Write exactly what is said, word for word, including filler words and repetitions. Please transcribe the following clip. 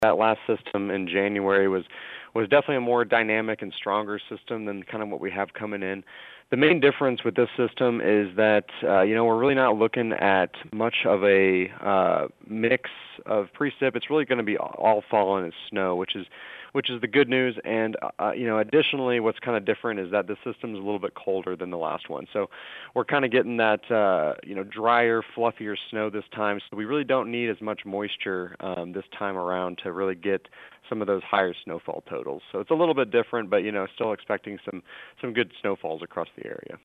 that last system in January was was definitely a more dynamic and stronger system than kind of what we have coming in. The main difference with this system is that uh, you know we're really not looking at much of a uh, mix of precip. It's really going to be all falling as snow, which is which is the good news. And uh, you know, additionally, what's kind of different is that the system is a little bit colder than the last one. So we're kind of getting that uh, you know drier, fluffier snow this time. So we really don't need as much moisture um, this time around to really get some of those higher snowfall totals. So it's a little bit different, but you know, still expecting some some good snowfalls across the area.